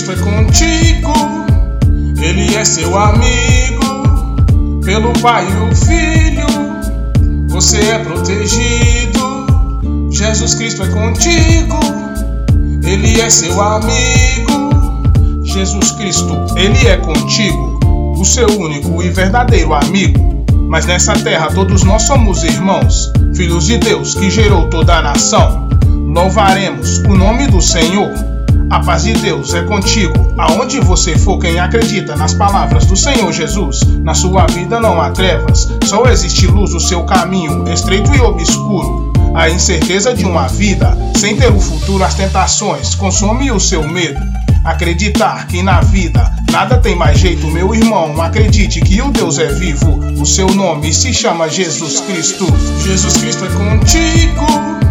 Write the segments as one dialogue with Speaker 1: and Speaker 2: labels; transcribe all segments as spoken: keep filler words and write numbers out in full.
Speaker 1: Cristo é contigo, Ele é seu amigo. Pelo Pai e o Filho, você é protegido. Jesus Cristo é contigo, Ele é seu amigo. Jesus Cristo, Ele é contigo, o seu único e verdadeiro amigo. Mas nessa terra todos nós somos irmãos, filhos de Deus que gerou toda a nação. Louvaremos o nome do Senhor. A paz de Deus é contigo, aonde você for. Quem acredita nas palavras do Senhor Jesus, na sua vida não há trevas, só existe luz. O seu caminho estreito e obscuro, a incerteza de uma vida sem ter o futuro. As tentações consomem o seu medo. Acreditar que na vida nada tem mais jeito. Meu irmão, acredite que o Deus é vivo. O seu nome se chama Jesus Cristo. Jesus Cristo é contigo,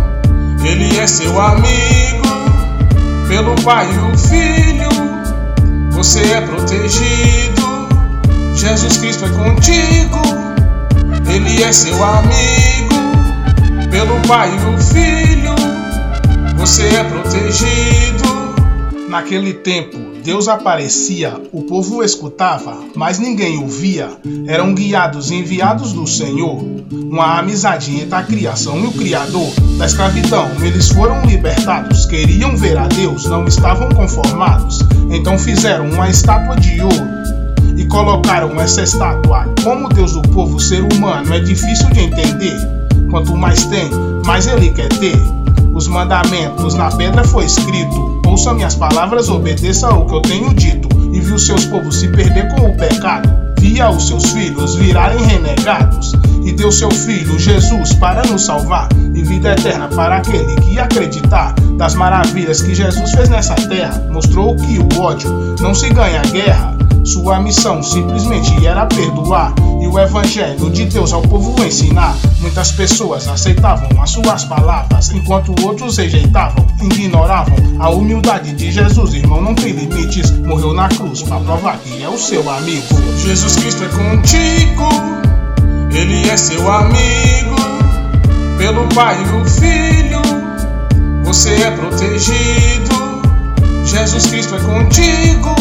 Speaker 1: Ele é seu amigo. Pelo Pai e o Filho, você é protegido. Jesus Cristo é contigo, Ele é seu amigo. Pelo Pai e o Filho, você é protegido. Naquele tempo, Deus aparecia, o povo escutava, mas ninguém o via. Eram guiados e enviados do Senhor. Uma amizade entre a criação e o Criador. Da escravidão, eles foram libertados. Queriam ver a Deus, não estavam conformados. Então fizeram uma estátua de ouro e colocaram essa estátua como Deus do povo. O ser humano é difícil de entender. Quanto mais tem, mais ele quer ter. Os mandamentos na pedra foi escrito. Ouça minhas palavras, obedeça ao que eu tenho dito. E viu seus povos se perder com o pecado. Via os seus filhos virarem renegados. E deu seu filho Jesus para nos salvar. E vida eterna para aquele que acreditar. Das maravilhas que Jesus fez nessa terra. Mostrou que o ódio não se ganha guerra. Sua missão simplesmente era perdoar. E o evangelho de Deus ao povo ensinar. Muitas pessoas aceitavam as suas palavras, enquanto outros rejeitavam, ignoravam a humildade de Jesus. Irmão, não tem limites, morreu na cruz para provar que é o seu amigo. Jesus Cristo é contigo, Ele é seu amigo. Pelo Pai e o Filho, você é protegido. Jesus Cristo é contigo,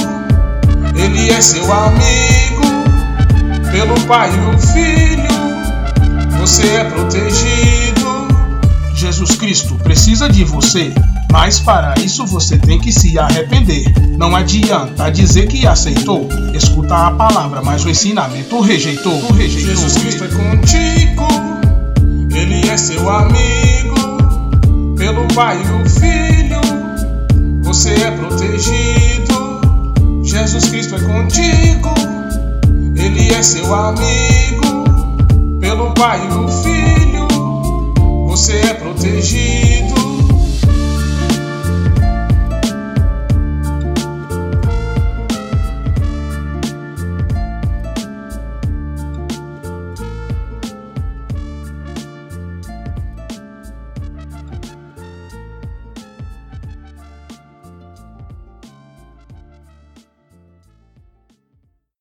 Speaker 1: Ele é seu amigo. Pelo Pai e o Filho, você é protegido. Jesus Cristo precisa de você, mas para isso você tem que se arrepender. Não adianta dizer que aceitou, escuta a palavra, mas o ensinamento rejeitou. rejeitou. Jesus Cristo é contigo, Ele é seu amigo. Pelo Pai e o Filho, você é protegido. Jesus Cristo é contigo, Ele é seu amigo. Pelo Pai e o Filho, você é protegido.